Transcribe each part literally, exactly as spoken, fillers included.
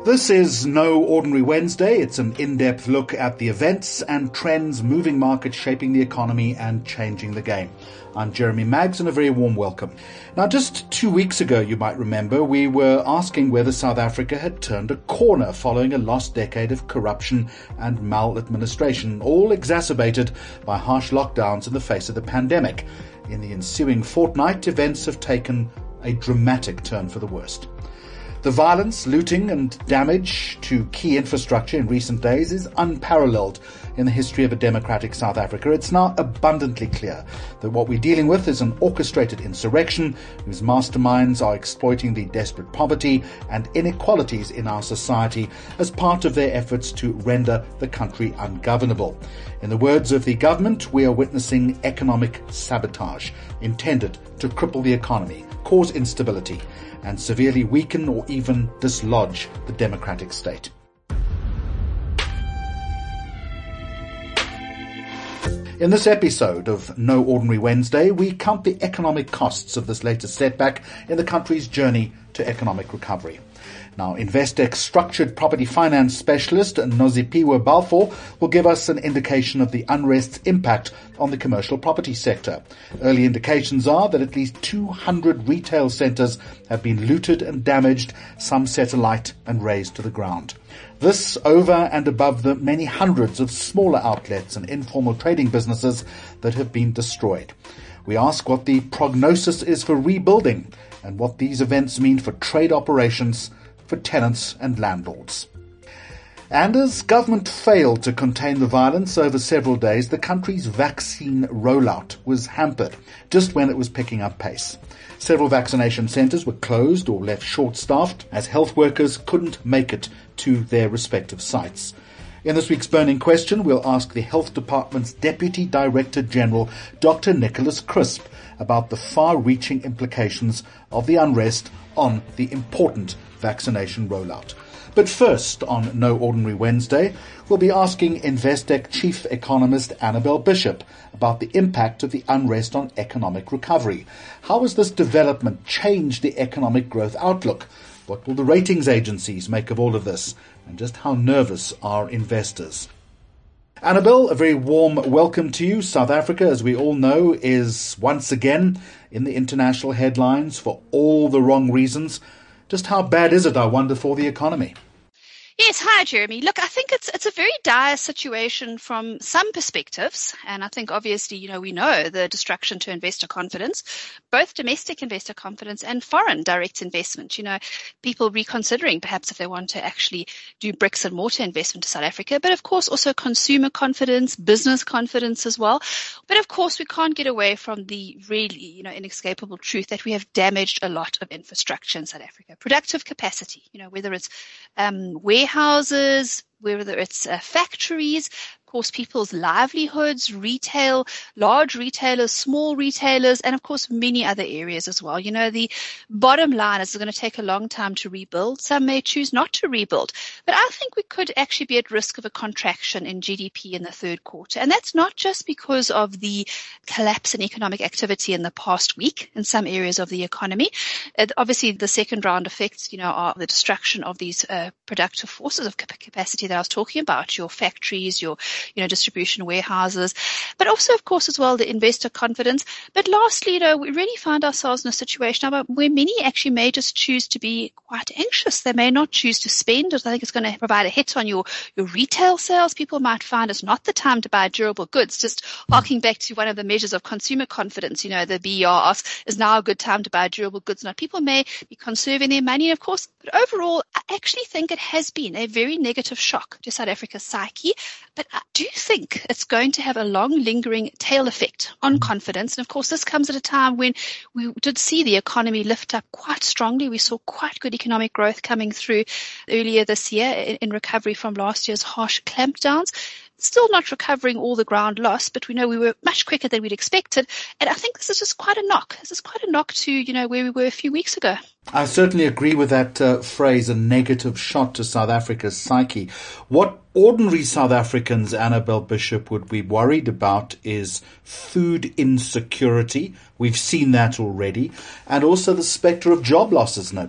This is No Ordinary Wednesday. It's an in-depth look at the events and trends moving markets, shaping the economy and changing the game. I'm Jeremy Maggs and a very warm welcome. Now, just two weeks ago, you might remember, we were asking whether South Africa had turned a corner following a lost decade of corruption and maladministration, all exacerbated by harsh lockdowns in the face of the pandemic. In the ensuing fortnight, events have taken a dramatic turn for the worst. The violence, looting and damage to key infrastructure in recent days is unparalleled in the history of a democratic South Africa. It's now abundantly clear that what we're dealing with is an orchestrated insurrection whose masterminds are exploiting the desperate poverty and inequalities in our society as part of their efforts to render the country ungovernable. In the words of the government, we are witnessing economic sabotage intended to cripple the economy, cause instability, and severely weaken or even dislodge the democratic state. In this episode of No Ordinary Wednesday, we count the economic costs of this latest setback in the country's journey to economic recovery. Now, Investec structured property finance specialist Noziphiwe Balfour will give us an indication of the unrest's impact on the commercial property sector. Early indications are that at least two hundred retail centres have been looted and damaged, some set alight and razed to the ground. This over and above the many hundreds of smaller outlets and informal trading businesses that have been destroyed. We ask what the prognosis is for rebuilding and what these events mean for trade operations, for tenants and landlords. And as government failed to contain the violence over several days, the country's vaccine rollout was hampered just when it was picking up pace. Several vaccination centres were closed or left short-staffed as health workers couldn't make it to their respective sites. In this week's Burning Question, we'll ask the Health Department's Deputy Director General, Doctor Nicholas Crisp, about the far-reaching implications of the unrest on the important vaccination rollout. But first, on No Ordinary Wednesday, we'll be asking Investec Chief Economist Annabelle Bishop about the impact of the unrest on economic recovery. How has this development changed the economic growth outlook? What will the ratings agencies make of all of this? And just how nervous are investors? Annabelle, a very warm welcome to you. South Africa, as we all know, is once again in the international headlines for all the wrong reasons. Just how bad is it, I wonder, for the economy? Yes, hi, Jeremy. Look, I think it's it's a very dire situation from some perspectives. And I think obviously, you know, we know the destruction to investor confidence, both domestic investor confidence and foreign direct investment. You know, people reconsidering perhaps if they want to actually do bricks and mortar investment to South Africa, but of course also consumer confidence, business confidence as well. But of course, we can't get away from the really, you know, inescapable truth that we have damaged a lot of infrastructure in South Africa. Productive capacity, you know, whether it's um, where warehouses, whether it's uh, factories, of course, people's livelihoods, retail, large retailers, small retailers, and of course, many other areas as well. You know, the bottom line is it's going to take a long time to rebuild. Some may choose not to rebuild, but I think we could actually be at risk of a contraction in G D P in the third quarter. And that's not just because of the collapse in economic activity in the past week in some areas of the economy. Uh, obviously, the second round effects, you know, are the destruction of these uh, productive forces of capacity that I was talking about, your factories, your you know, distribution warehouses, but also, of course, as well, the investor confidence. But lastly, you know, we really find ourselves in a situation now where many actually may just choose to be quite anxious. They may not choose to spend. I think it's going to provide a hit on your, your retail sales. People might find it's not the time to buy durable goods. Just harking back to one of the measures of consumer confidence, you know, the B E R asks, is now a good time to buy durable goods? Now, people may be conserving their money, of course, but overall, I actually think it has been a very negative shock to South Africa's psyche. But I do think it's going to have a long, lingering tail effect on confidence. And of course, this comes at a time when we did see the economy lift up quite strongly. We saw quite good economic growth coming through earlier this year in, in recovery from last year's harsh clampdowns. Still not recovering all the ground lost, but we know we were much quicker than we'd expected. And I think this is just quite a knock. This is quite a knock to, you know, where we were a few weeks ago. I certainly agree with that uh, phrase, a negative shot to South Africa's psyche. What ordinary South Africans, Annabelle Bishop, would be worried about is food insecurity. We've seen that already. And also the spectre of job losses, no doubt.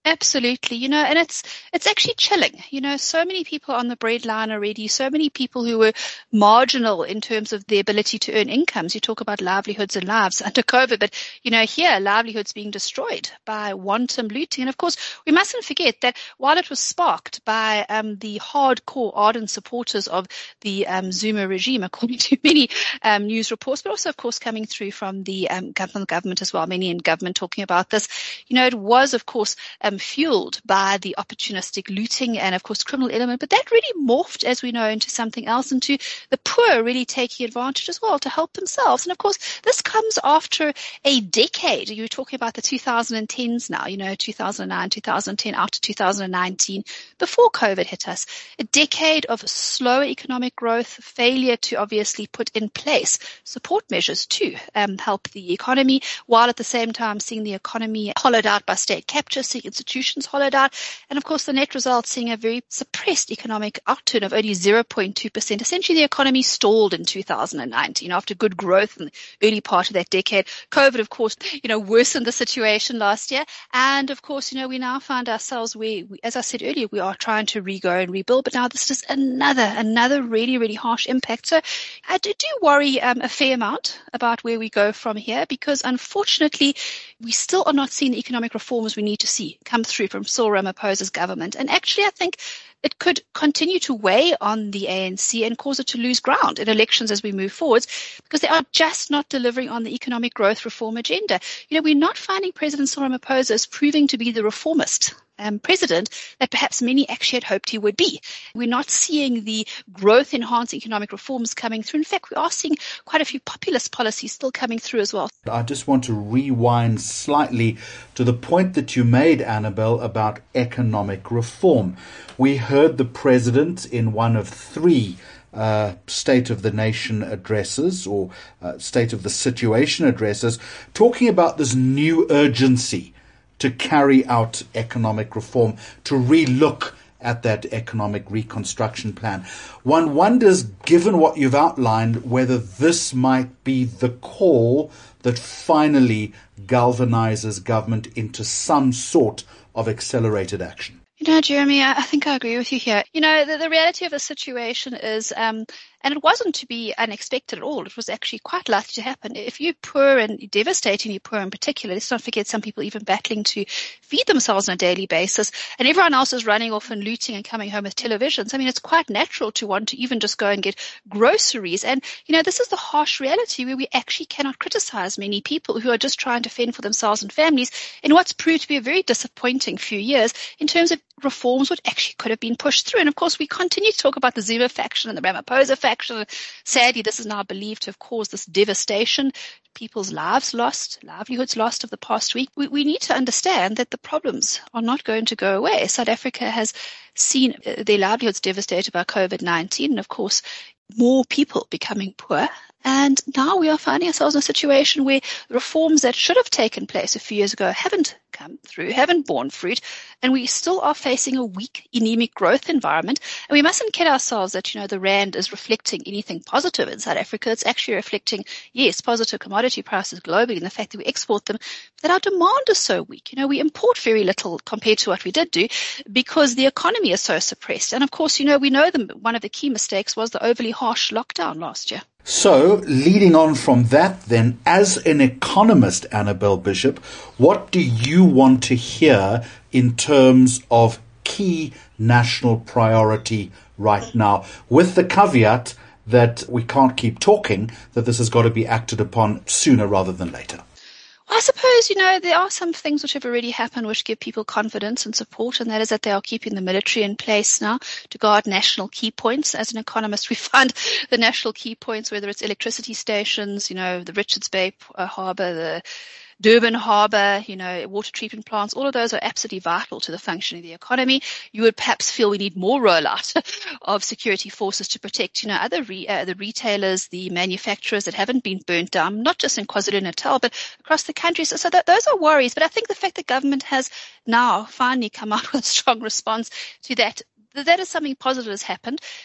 Absolutely. You know, and it's it's actually chilling. You know, so many people on the breadline already, so many people who were marginal in terms of their ability to earn incomes. You talk about livelihoods and lives under COVID, but, you know, here, livelihoods being destroyed by wanton looting. And, of course, we mustn't forget that while it was sparked by um, the hardcore, ardent supporters of the um, Zuma regime, according to many um, news reports, but also, of course, coming through from the um, government, government as well, many in government talking about this, you know, it was, of course, um, fueled by the opportunistic looting and, of course, criminal element. But that really morphed, as we know, into something else, into the poor really taking advantage as well to help themselves. And, of course, this comes after a decade. You're talking about the two thousand tens now, you know, two thousand nine, two thousand ten, after two thousand nineteen, before COVID hit us. A decade of slower economic growth, failure to obviously put in place support measures to um, help the economy, while at the same time seeing the economy hollowed out by state capture, seeing institutions hollowed out, and of course the net result seeing a very suppressed economic outturn of only zero point two percent. Essentially the economy stalled in two thousand nineteen after good growth in the early part of that decade. COVID, of course, you know, worsened the situation last year, and of course, you know, we now find ourselves where, we, as I said earlier, we are trying to re-go and rebuild, but now this is another, another really, really harsh impact. So I do, do worry um, a fair amount about where we go from here, because unfortunately we still are not seeing the economic reforms we need to see come through from Cyril Ramaphosa's government. And actually, I think it could continue to weigh on the A N C and cause it to lose ground in elections as we move forwards, because they are just not delivering on the economic growth reform agenda. You know, we're not finding President Cyril Ramaphosa as proving to be the reformist um, president that perhaps many actually had hoped he would be. We're not seeing the growth-enhancing economic reforms coming through. In fact, we are seeing quite a few populist policies still coming through as well. I just want to rewind slightly to the point that you made, Annabelle, about economic reform. We heard the president in one of three uh, State of the Nation addresses or uh, State of the Situation addresses talking about this new urgency to carry out economic reform, to relook at that economic reconstruction plan. One wonders, given what you've outlined, whether this might be the call that finally galvanizes government into some sort of accelerated action. You know, Jeremy, I think I agree with you here. You know, the, the reality of the situation is, um, and it wasn't to be unexpected at all. It was actually quite likely to happen. If you're poor and devastatingly poor in particular, let's not forget some people even battling to feed themselves on a daily basis, and everyone else is running off and looting and coming home with televisions. I mean, it's quite natural to want to even just go and get groceries. And, you know, this is the harsh reality where we actually cannot criticize many people who are just trying to fend for themselves and families in what's proved to be a very disappointing few years in terms of reforms which actually could have been pushed through. And of course, we continue to talk about the Zuma faction and the Ramaphosa faction. Sadly, this is now believed to have caused this devastation, people's lives lost, livelihoods lost of the past week. We, we need to understand that the problems are not going to go away. South Africa has seen their livelihoods devastated by COVID nineteen, and of course, more people becoming poor. And now we are finding ourselves in a situation where reforms that should have taken place a few years ago haven't come through, haven't borne fruit, and we still are facing a weak, anemic growth environment. And we mustn't kid ourselves that, you know, the rand is reflecting anything positive in South Africa. It's actually reflecting, yes, positive commodity prices globally and the fact that we export them, that our demand is so weak. You know, we import very little compared to what we did do because the economy is so suppressed. And of course, you know, we know the, one of the key mistakes was the overly harsh lockdown last year. So, leading on from that then, as an economist, Annabelle Bishop, what do you want to hear in terms of key national priority right now, with the caveat that we can't keep talking, that this has got to be acted upon sooner rather than later? I suppose, you know, there are some things which have already happened which give people confidence and support, and that is that they are keeping the military in place now to guard national key points. As an economist, we find the national key points, whether it's electricity stations, you know, the Richards Bay uh, Harbour, the Durban Harbour, you know, water treatment plants, all of those are absolutely vital to the functioning of the economy. You would perhaps feel we need more rollout of security forces to protect, you know, other re, uh, the retailers, the manufacturers that haven't been burnt down, not just in KwaZulu-Natal, but across the country. So, so that, those are worries. But I think the fact that government has now finally come out with a strong response to that, that is something positive has happened.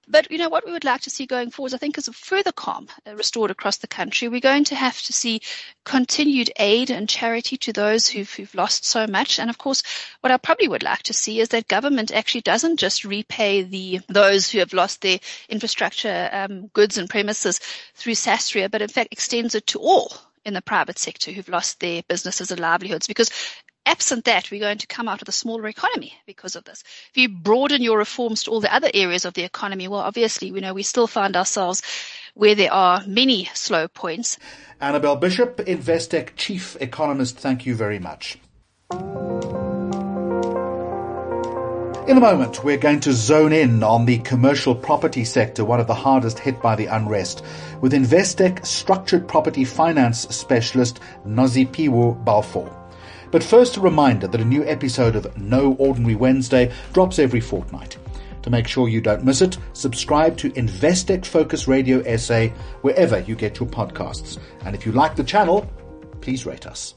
But, you know, what we would like to see going forward, I think, is a further calm uh, restored across the country. We're going to have to see continued aid and charity to those who've, who've lost so much. And, of course, what I probably would like to see is that government actually doesn't just repay the those who have lost their infrastructure, um, goods and premises through SASRIA, but, in fact, extends it to all in the private sector who've lost their businesses and livelihoods. Because absent that, we're going to come out with a smaller economy because of this. If you broaden your reforms to all the other areas of the economy, well, obviously, we know we still find ourselves where there are many slow points. Annabelle Bishop, Investec Chief Economist, thank you very much. In a moment, we're going to zone in on the commercial property sector, one of the hardest hit by the unrest, with Investec Structured Property Finance Specialist Noziphiwe Balfour. But first, a reminder that a new episode of No Ordinary Wednesday drops every fortnight. To make sure you don't miss it, subscribe to Investec Focus Radio S A wherever you get your podcasts. And if you like the channel, please rate us.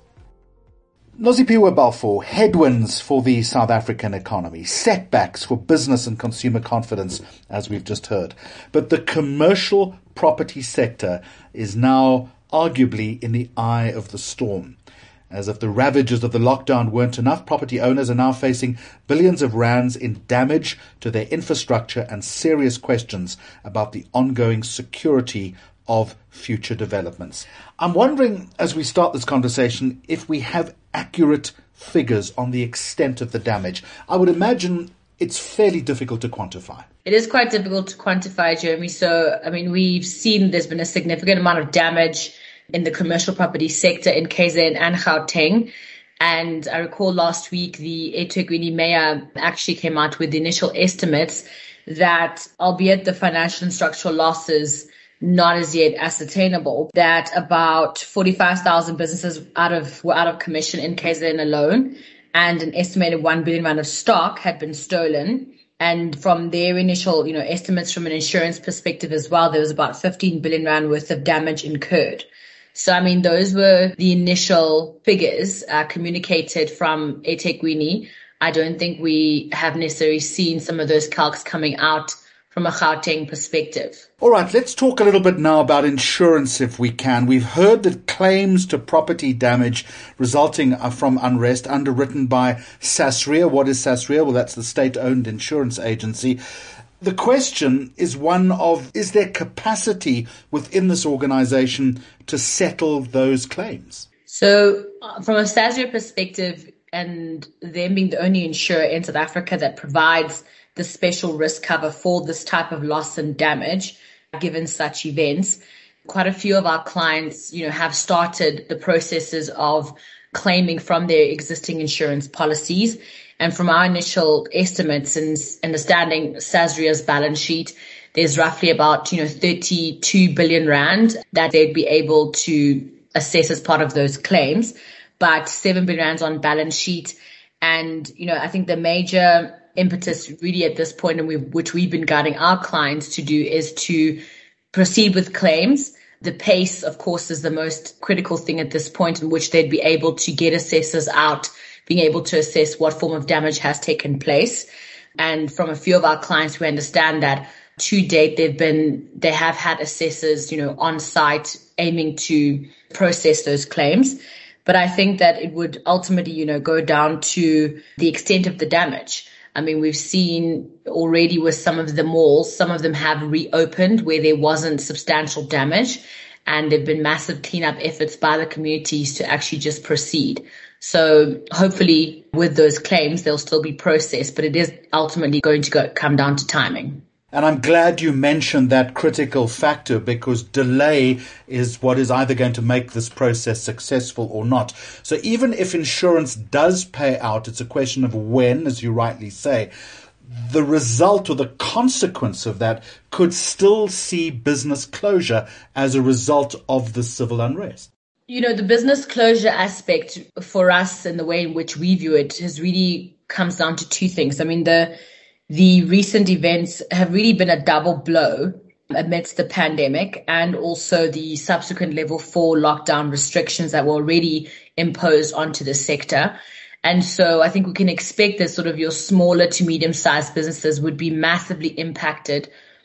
Noziphiwe Balfour, headwinds for the South African economy, setbacks for business and consumer confidence, as we've just heard. But the commercial property sector is now arguably in the eye of the storm. As if the ravages of the lockdown weren't enough, property owners are now facing billions of rands in damage to their infrastructure and serious questions about the ongoing security of future developments. I'm wondering, as we start this conversation, if we have accurate figures on the extent of the damage. I would imagine it's fairly difficult to quantify. It is quite difficult to quantify, Jeremy. So, I mean, we've seen there's been a significant amount of damage in the commercial property sector in K Z N and Gauteng. And I recall last week, the eThekwini mayor actually came out with the initial estimates that, albeit the financial and structural losses not as yet ascertainable, that about forty-five thousand businesses out of were out of commission in K Z N alone, and an estimated one billion rand of stock had been stolen. And from their initial, you know, estimates from an insurance perspective as well, there was about fifteen billion rand worth of damage incurred. So, I mean, those were the initial figures uh, communicated from eThekwini. I don't think we have necessarily seen some of those calcs coming out from a Gauteng perspective. All right, let's talk a little bit now about insurance if we can. We've heard that claims to property damage resulting from unrest underwritten by SASRIA. What is SASRIA? Well, that's the state-owned insurance agency. The question is one of, is there capacity within this organization to settle those claims? So uh, from a SASRIA perspective, and them being the only insurer in South Africa that provides the special risk cover for this type of loss and damage, given such events, quite a few of our clients, you know, have started the processes of claiming from their existing insurance policies. And from our initial estimates and understanding SASRIA's balance sheet, there's roughly about, you know, thirty-two billion rand that they'd be able to assess as part of those claims, but seven billion rands on balance sheet. And, you know, I think the major impetus really at this point, and we, which we've been guiding our clients to do, is to proceed with claims. The pace, of course, is the most critical thing at this point, in which they'd be able to get assessors out, being able to assess what form of damage has taken place. And from a few of our clients, we understand that to date, they've been, they have had assessors, you know, on site aiming to process those claims. But I think that it would ultimately, you know, go down to the extent of the damage. I mean, we've seen already with some of the malls, some of them have reopened where there wasn't substantial damage, and there've been massive cleanup efforts by the communities to actually just proceed. So hopefully with those claims, they'll still be processed, but it is ultimately going to go, come down to timing. And I'm glad you mentioned that critical factor, because delay is what is either going to make this process successful or not. So even if insurance does pay out, it's a question of when, as you rightly say. The result or the consequence of that could still see business closure as a result of the civil unrest. You know, the business closure aspect for us and the way in which we view it has really comes down to two things. I mean, the The recent events have really been a double blow amidst the pandemic, and also the subsequent level four lockdown restrictions that were already imposed onto the sector. And so I think we can expect that sort of your smaller to medium-sized businesses would be massively impacted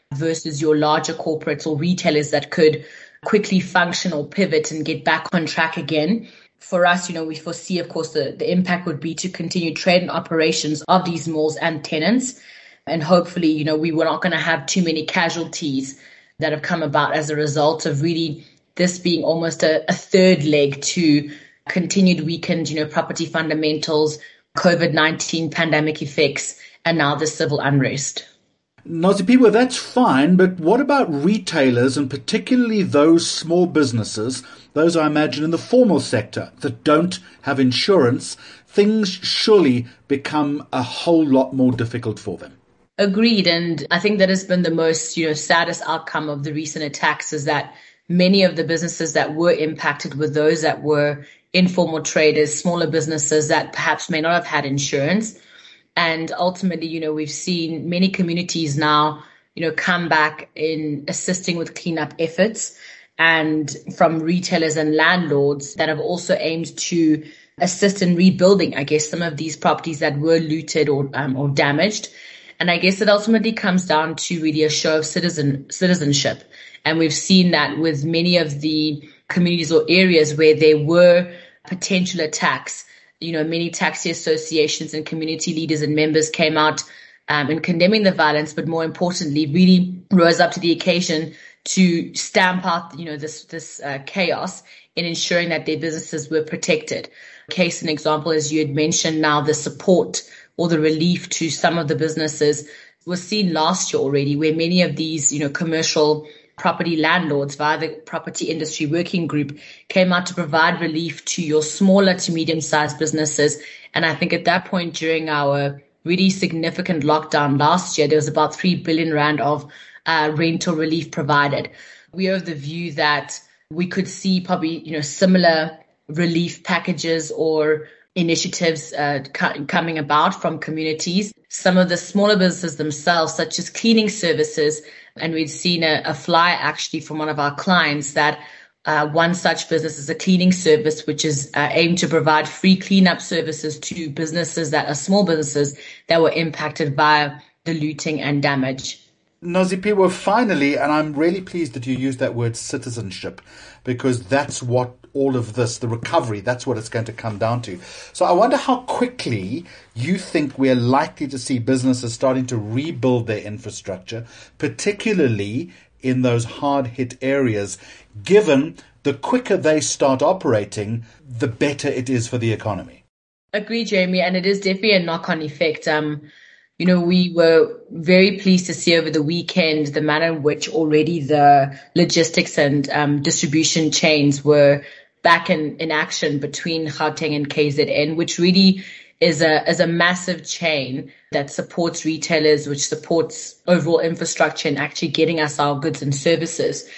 versus your larger corporates or retailers that could quickly function or pivot and get back on track again. For us, you know, we foresee, of course, the, the impact would be to continue trade and operations of these malls and tenants. And hopefully, you know, we were not going to have too many casualties that have come about as a result of really this being almost a, a third leg to continued weakened, you know, property fundamentals, COVID nineteen pandemic effects, and now the civil unrest. Nozipiwe, that's fine, but what about retailers and particularly those small businesses, those I imagine in the formal sector that don't have insurance? Things surely become a whole lot more difficult for them. Agreed. And I think that has been the most, you know, saddest outcome of the recent attacks is that many of the businesses that were impacted were those that were informal traders, smaller businesses that perhaps may not have had insurance. And ultimately, you know, we've seen many communities now, you know, come back in assisting with cleanup efforts, and from retailers and landlords that have also aimed to assist in rebuilding, I guess, some of these properties that were looted or um, or damaged. And I guess it ultimately comes down to really a show of citizen citizenship. And we've seen that with many of the communities or areas where there were potential attacks. You know, many taxi associations and community leaders and members came out um, in condemning the violence, but more importantly, really rose up to the occasion to stamp out, you know, this this uh, chaos in ensuring that their businesses were protected. Case and example, as you had mentioned, now the support or the relief to some of the businesses was seen last year already, where many of these, you know, commercial property landlords via the Property Industry Working Group came out to provide relief to your smaller to medium-sized businesses. And I think at that point during our really significant lockdown last year, there was about three billion rand of uh, rental relief provided. We are of the view that we could see probably, you know, similar relief packages or initiatives uh, co- coming about from communities. Some of the smaller businesses themselves, such as cleaning services, and we'd seen a, a flyer actually from one of our clients that uh, one such business is a cleaning service, which is uh, aimed to provide free cleanup services to businesses that are small businesses that were impacted by the looting and damage. Nozipiwe, finally, and I'm really pleased that you used that word citizenship, because that's what all of this, the recovery, that's what it's going to come down to. So I wonder how quickly you think we're likely to see businesses starting to rebuild their infrastructure, particularly in those hard-hit areas, given the quicker they start operating, the better it is for the economy. Agree, Jeremy, and it is definitely a knock-on effect. Um, You know, we were very pleased to see over the weekend the manner in which already the logistics and um, distribution chains were back in, in action between Gauteng and K Z N, which really is a is a massive chain that supports retailers, which supports overall infrastructure and actually getting us our goods and services.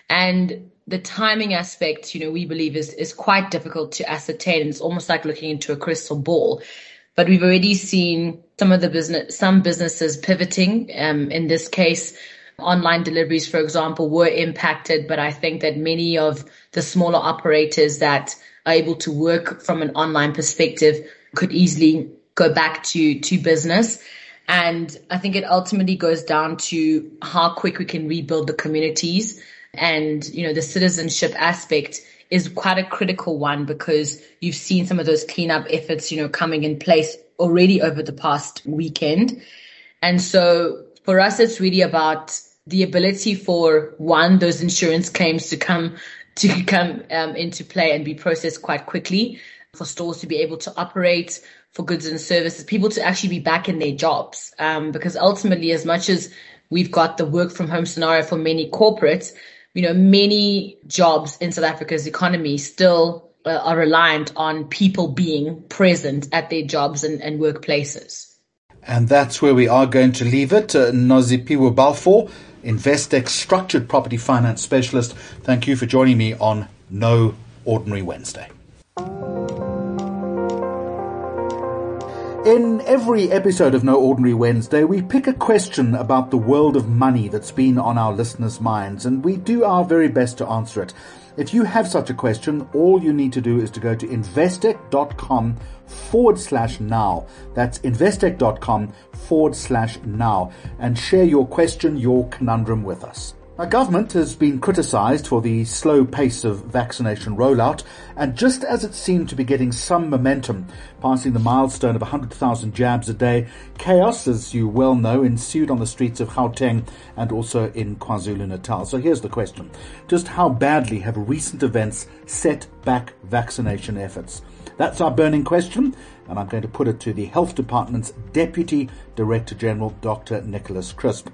And the timing aspect, you know, we believe is is quite difficult to ascertain. It's almost like looking into a crystal ball. But we've already seen some of the business, some businesses pivoting. Um, in this case, online deliveries, for example, were impacted. But I think that many of the smaller operators that are able to work from an online perspective could easily go back to, to business. And I think it ultimately goes down to how quick we can rebuild the communities. And, you know, the citizenship aspect is quite a critical one, because you've seen some of those cleanup efforts, you know, coming in place already over the past weekend. And so for us, it's really about the ability for, one, those insurance claims to come to come um, into play and be processed quite quickly, for stores to be able to operate, for goods and services, people to actually be back in their jobs. Um, because ultimately, as much as we've got the work from home scenario for many corporates, you know, many jobs in South Africa's economy still uh, are reliant on people being present at their jobs and, and workplaces. And that's where we are going to leave it. Uh, Nozipiwe Balfour, Investec Structured Property Finance Specialist, thank you for joining me on No Ordinary Wednesday. In every episode of No Ordinary Wednesday, we pick a question about the world of money that's been on our listeners' minds, and we do our very best to answer it. If you have such a question, all you need to do is to go to investec.com forward slash now. That's investec.com forward slash now and share your question, your conundrum with us. Our government has been criticised for the slow pace of vaccination rollout, and just as it seemed to be getting some momentum, passing the milestone of one hundred thousand jabs a day, chaos, as you well know, ensued on the streets of Gauteng and also in KwaZulu-Natal. So here's the question. Just how badly have recent events set back vaccination efforts? That's our burning question, and I'm going to put it to the Health Department's Deputy Director General, Doctor Nicholas Crisp.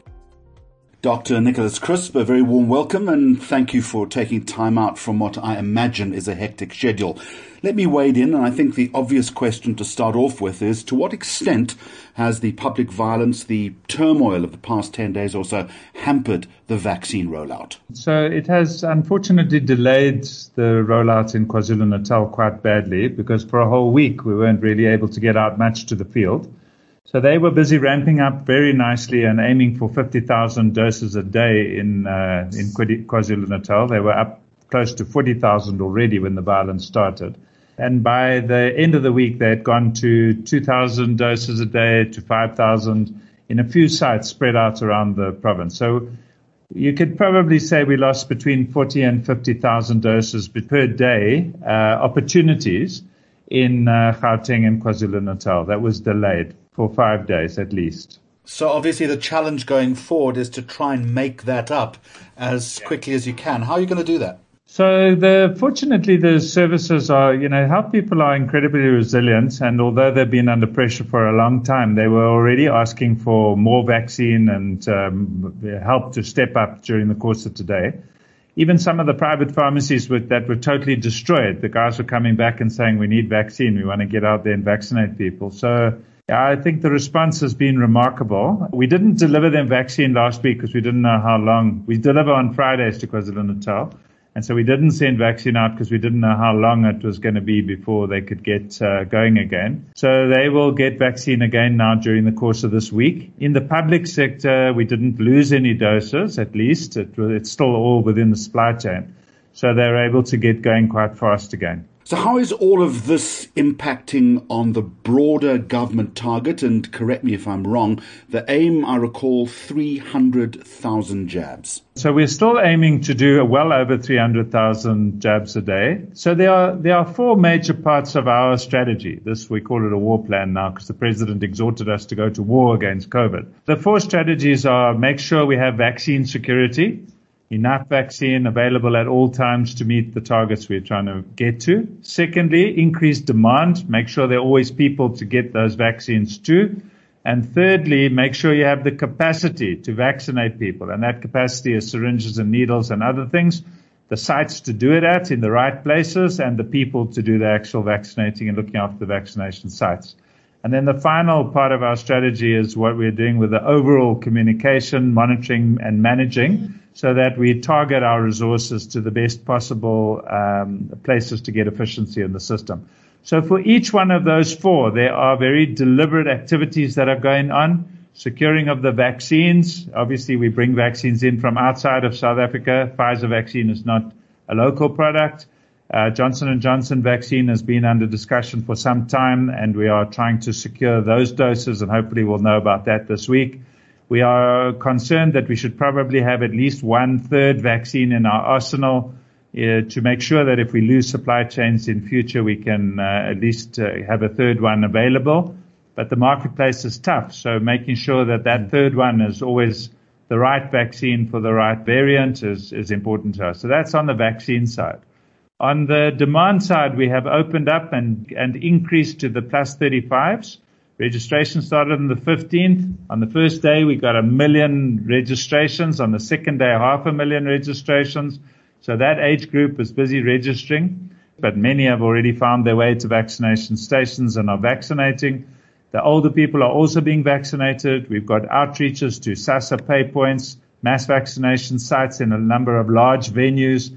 Doctor Nicholas Crisp, a very warm welcome and thank you for taking time out from what I imagine is a hectic schedule. Let me wade in, and I think the obvious question to start off with is, to what extent has the public violence, the turmoil of the past ten days or so, hampered the vaccine rollout? So it has unfortunately delayed the rollout in KwaZulu-Natal quite badly, because for a whole week we weren't really able to get out much to the field. So they were busy ramping up very nicely and aiming for fifty thousand doses a day in uh, in KwaZulu-Natal. They were up close to forty thousand already when the violence started. And by the end of the week, they had gone to two thousand doses a day, to five thousand in a few sites spread out around the province. So you could probably say we lost between forty and fifty thousand doses per day, uh, opportunities in uh, Gauteng and KwaZulu-Natal. That was delayed for five days at least. So obviously the challenge going forward is to try and make that up as quickly as you can. How are you going to do that? So the, fortunately, the services are, you know, health people are incredibly resilient. And although they've been under pressure for a long time, they were already asking for more vaccine and um, help to step up during the course of today. Even some of the private pharmacies were, that were totally destroyed, the guys were coming back and saying, we need vaccine. We want to get out there and vaccinate people. So I think the response has been remarkable. We didn't deliver them vaccine last week because we didn't know how long. We deliver on Fridays to KwaZulu-Natal. And so we didn't send vaccine out because we didn't know how long it was going to be before they could get uh, going again. So they will get vaccine again now during the course of this week. In the public sector, we didn't lose any doses, at least. It, it's still all within the supply chain. So they're able to get going quite fast again. So how is all of this impacting on the broader government target? And correct me if I'm wrong, the aim, I recall, three hundred thousand jabs. So we're still aiming to do well over three hundred thousand jabs a day. So there are there are four major parts of our strategy. This, we call it a war plan now because the president exhorted us to go to war against COVID. The four strategies are: make sure we have vaccine security, enough vaccine available at all times to meet the targets we're trying to get to. Secondly, increase demand. Make sure there are always people to get those vaccines to. And thirdly, make sure you have the capacity to vaccinate people. And that capacity is syringes and needles and other things. The sites to do it at in the right places, and the people to do the actual vaccinating and looking after the vaccination sites. And then the final part of our strategy is what we're doing with the overall communication, monitoring and managing, so that we target our resources to the best possible um, places to get efficiency in the system. So for each one of those four, there are very deliberate activities that are going on. Securing of the vaccines. Obviously, we bring vaccines in from outside of South Africa. Pfizer vaccine is not a local product. Uh, Johnson and Johnson vaccine has been under discussion for some time, and we are trying to secure those doses, and hopefully we'll know about that this week. We are concerned that we should probably have at least one third vaccine in our arsenal uh, to make sure that if we lose supply chains in future, we can uh, at least uh, have a third one available. But the marketplace is tough, so making sure that that third one is always the right vaccine for the right variant is, is important to us. So that's on the vaccine side. On the demand side, we have opened up and, and increased to the plus thirty-fives. Registration started on the fifteenth. On the first day, we got a million registrations. On the second day, half a million registrations. So that age group is busy registering, but many have already found their way to vaccination stations and are vaccinating. The older people are also being vaccinated. We've got outreaches to SASSA pay points, mass vaccination sites in a number of large venues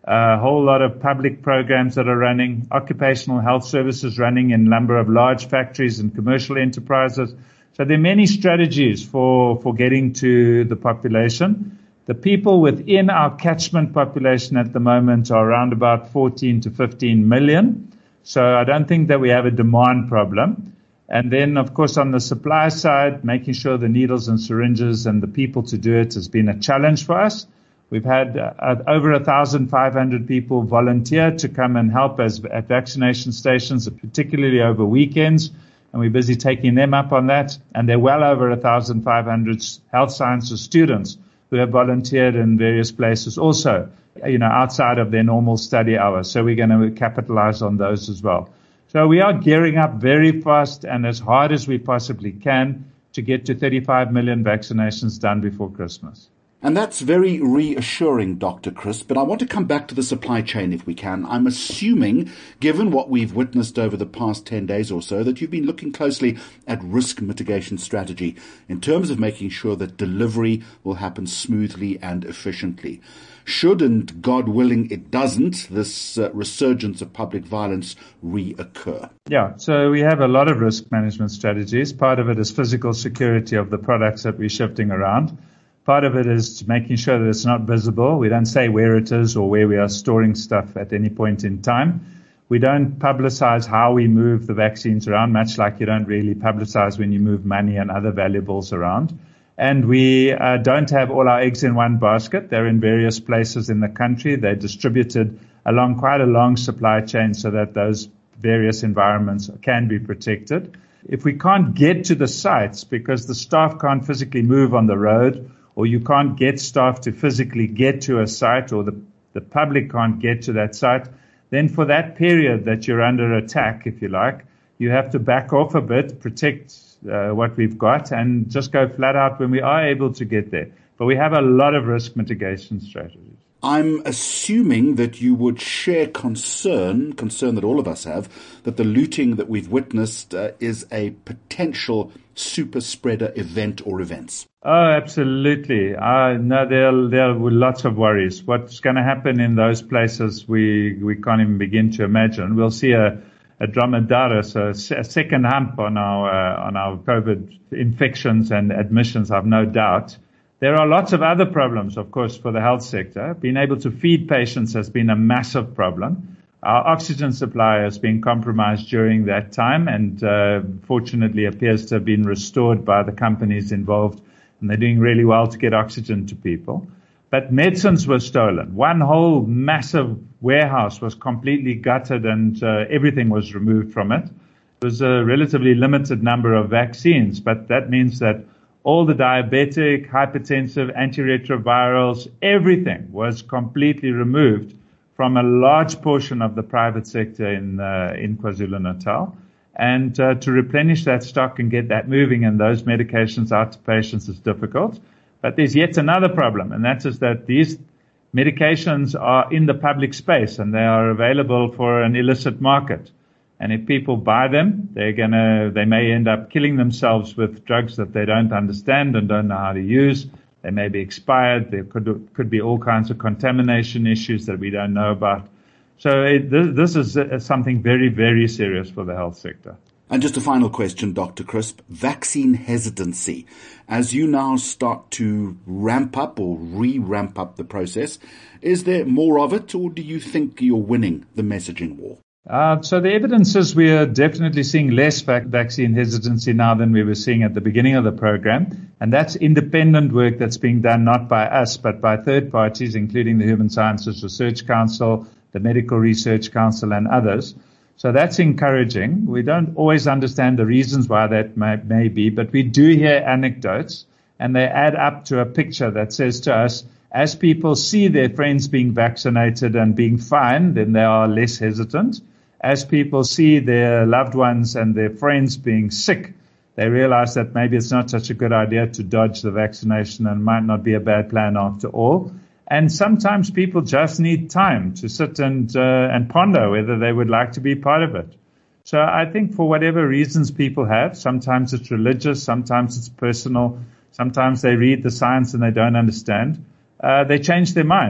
a whole lot of public programs that are running, occupational health services running in a number of large factories and commercial enterprises. So there are many strategies for, for getting to the population. The people within our catchment population at the moment are around about fourteen to fifteen million. So I don't think that we have a demand problem. And then, of course, on the supply side, making sure the needles and syringes and the people to do it has been a challenge for us. We've had uh, over one thousand five hundred people volunteer to come and help us at vaccination stations, particularly over weekends. And we're busy taking them up on that. And there are well over one thousand five hundred health sciences students who have volunteered in various places also, you know, outside of their normal study hours. So we're going to capitalize on those as well. So we are gearing up very fast and as hard as we possibly can to get to thirty-five million vaccinations done before Christmas. And that's very reassuring, Doctor Chris, but I want to come back to the supply chain if we can. I'm assuming, given what we've witnessed over the past ten days or so, that you've been looking closely at risk mitigation strategy in terms of making sure that delivery will happen smoothly and efficiently. Should, and God willing it doesn't, this uh, resurgence of public violence reoccur? Yeah, so we have a lot of risk management strategies. Part of it is physical security of the products that we're shifting around. Part of it is making sure that it's not visible. We don't say where it is or where we are storing stuff at any point in time. We don't publicize how we move the vaccines around, much like you don't really publicize when you move money and other valuables around. And we uh, don't have all our eggs in one basket. They're in various places in the country. They're distributed along quite a long supply chain so that those various environments can be protected. If we can't get to the sites because the staff can't physically move on the road, or you can't get staff to physically get to a site, or the, the public can't get to that site, then for that period that you're under attack, if you like, you have to back off a bit, protect uh, what we've got, and just go flat out when we are able to get there. But we have a lot of risk mitigation strategies. I'm assuming that you would share concern, concern that all of us have, that the looting that we've witnessed uh, is a potential super spreader event or events. Oh, absolutely. Uh, no, there, there are lots of worries. What's going to happen in those places, we, we can't even begin to imagine. We'll see a, a dromedaris, a, a second hump on our, uh, on our COVID infections and admissions, I've no doubt. There are lots of other problems, of course, for the health sector. Being able to feed patients has been a massive problem. Our oxygen supply has been compromised during that time and uh, fortunately appears to have been restored by the companies involved, and they're doing really well to get oxygen to people. But medicines were stolen. One whole massive warehouse was completely gutted and uh, everything was removed from it. It was a relatively limited number of vaccines, but that means that all the diabetic, hypertensive, antiretrovirals, everything was completely removed from a large portion of the private sector in uh, in KwaZulu-Natal. And uh, to replenish that stock and get that moving and those medications out to patients is difficult. But there's yet another problem, and that is that these medications are in the public space and they are available for an illicit market. And if people buy them, they're gonna, they may end up killing themselves with drugs that they don't understand and don't know how to use. They may be expired. There could could be all kinds of contamination issues that we don't know about. So it, this, this is something very, very serious for the health sector. And just a final question, Doctor Crisp. Vaccine hesitancy. As you now start to ramp up or re-ramp up the process, is there more of it, or do you think you're winning the messaging war? Uh, so the evidence is we are definitely seeing less vac- vaccine hesitancy now than we were seeing at the beginning of the program. And that's independent work that's being done not by us, but by third parties, including the Human Sciences Research Council, the Medical Research Council, and others. So that's encouraging. We don't always understand the reasons why that may, may be, but we do hear anecdotes, and they add up to a picture that says to us, as people see their friends being vaccinated and being fine, then they are less hesitant. As people see their loved ones and their friends being sick, they realize that maybe it's not such a good idea to dodge the vaccination and might not be a bad plan after all. And sometimes people just need time to sit and uh, and ponder whether they would like to be part of it. So I think for whatever reasons people have, sometimes it's religious, sometimes it's personal, sometimes they read the science and they don't understand, uh, they change their minds.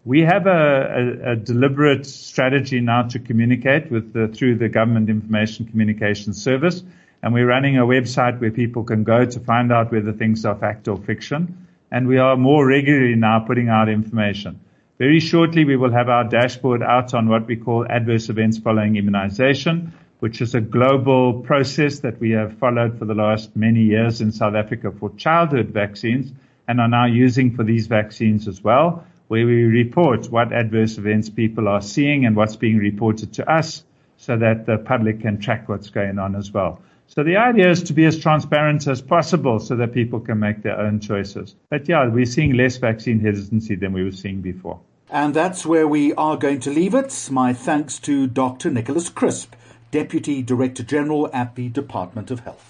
We have a, a, a deliberate strategy now to communicate with the, through the Government Information Communication Service, and we're running a website where people can go to find out whether things are fact or fiction, and we are more regularly now putting out information. Very shortly, we will have our dashboard out on what we call adverse events following immunization, which is a global process that we have followed for the last many years in South Africa for childhood vaccines and are now using for these vaccines as well, where we report what adverse events people are seeing and what's being reported to us so that the public can track what's going on as well. So the idea is to be as transparent as possible so that people can make their own choices. But yeah, we're seeing less vaccine hesitancy than we were seeing before. And that's where we are going to leave it. My thanks to Doctor Nicholas Crisp, Deputy Director General at the Department of Health.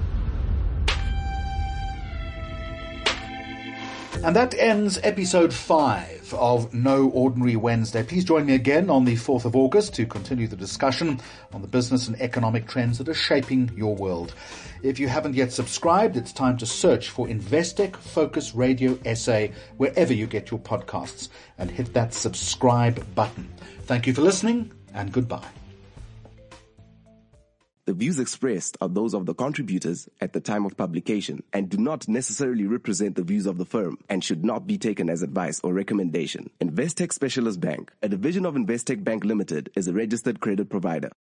And that ends episode five of No Ordinary Wednesday. Please join me again on the fourth of August to continue the discussion on the business and economic trends that are shaping your world. If you haven't yet subscribed, it's time to search for Investec Focus Radio S A wherever you get your podcasts and hit that subscribe button. Thank you for listening and goodbye. The views expressed are those of the contributors at the time of publication and do not necessarily represent the views of the firm and should not be taken as advice or recommendation. Investec Specialist Bank, a division of Investec Bank Limited, is a registered credit provider.